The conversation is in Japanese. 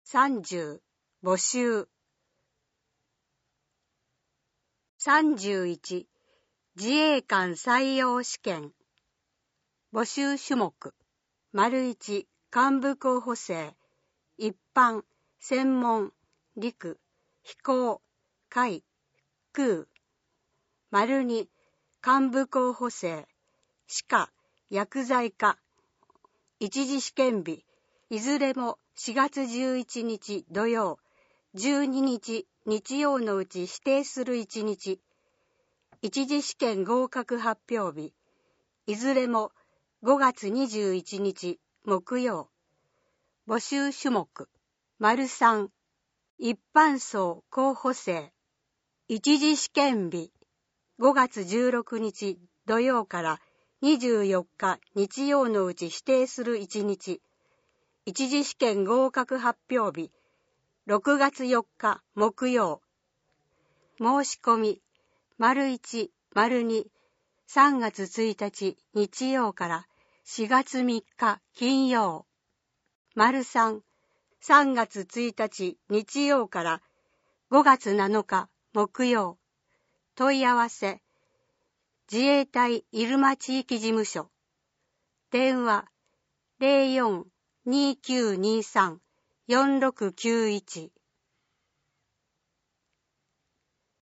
30募集。31自衛官採用試験。募集種目。1幹部候補生。一般、専門、陸、飛行、海、空。2幹部候補生。歯科、薬剤科。一次試験日。いずれも4月11日土曜、12日日曜のうち指定する1日。一次試験合格発表日。いずれも5月21日木曜。募集種目。3一般層候補生。一次試験日。5月16日土曜から24日日曜のうち指定する1日。一次試験合格発表日。6月4日木曜。申し込み。1、2、3月1日日曜から4月3日金曜。3、3月1日日曜から5月7日木曜。問い合わせ。自衛隊入間地域事務所。電話 04-2923-4691